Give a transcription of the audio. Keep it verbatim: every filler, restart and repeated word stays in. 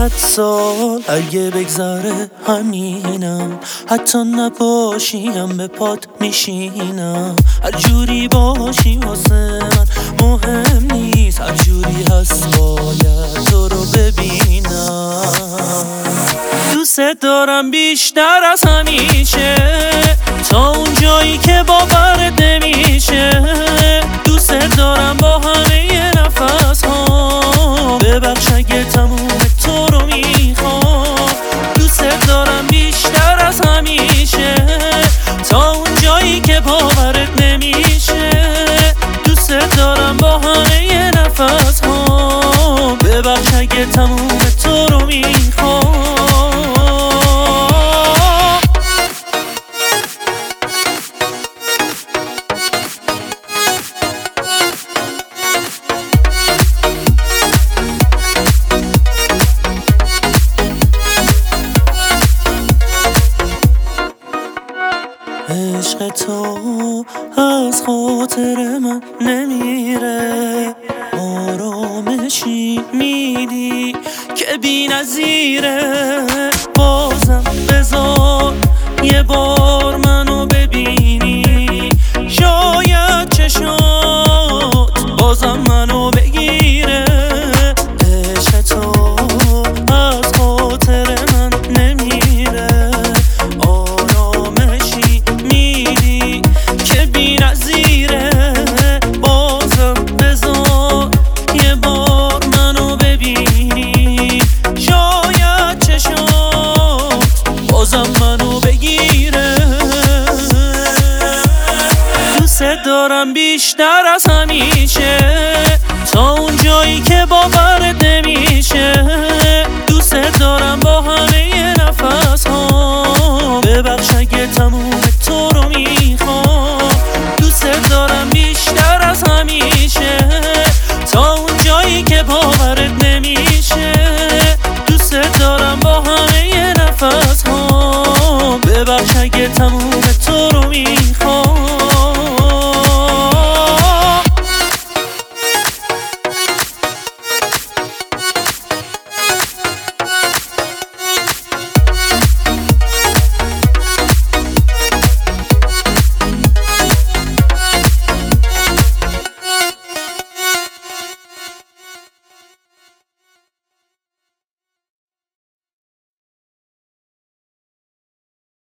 صد سال اگه بگذره همینم، حتی نباشیم به پات میشینم. هر جوری باشی واسه من مهم نیست، هر جوری هست باید تو رو ببینم. دوست دارم بیشتر از همیشه، تا اون جایی که باورت نمیشه. دوست دارم با همه نفس ها، ببخش اگه تموم تو رو میخوام. دوست دارم بیشتر از همیشه، تا اون جایی که باورت نمیشه. دوست دارم با همه نفس ها، ببخش اگه تموم تو رو میخوام. عشق تو از خاطر من نمیره، آرامشی میدی که بی نظیره. بازم بذار یه بار منو ببینی، شاید چشات بازم منو بگیره. عشق تو از خاطر من نمیره، آرامشی میدی که بی نظیره. بازم بذار یه بار منو ببینی، شاید چشات بازم منو بگیره. دوست دارم بیشتر از همیشه، تا اون جایی که باورت نمیشه. دوست دارم با همه نفس ها، ببخش اگه تموم تو رو میخوام. دوست دارم بیشتر از همیشه، تا اون جایی که باورت نمیشه. دوست دارم با همه نفس ها، ببخش اگه تموم